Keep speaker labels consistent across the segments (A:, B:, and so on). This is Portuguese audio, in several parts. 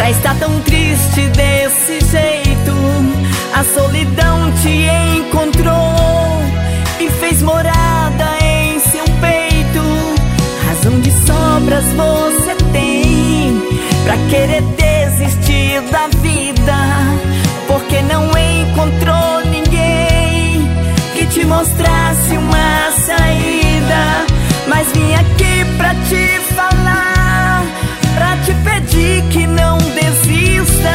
A: Pra estar tão triste desse jeito, a solidão te encontrou e fez morada em seu peito. Razão de sobras você tem pra querer desistir da vida, porque não encontrou ninguém que te mostrasse uma saída. Mas vim aqui pra te falar, pra te pedir que não desista.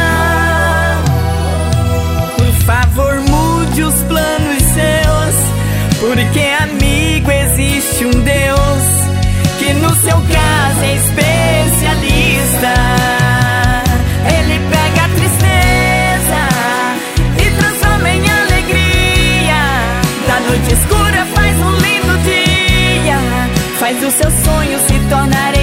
A: Por favor, mude os planos seus, porque amigo, existe um Deus que no seu caso é especialista. Ele pega a tristeza e transforma em alegria. Da noite escura faz um lindo dia, faz os seus sonhos se tornarem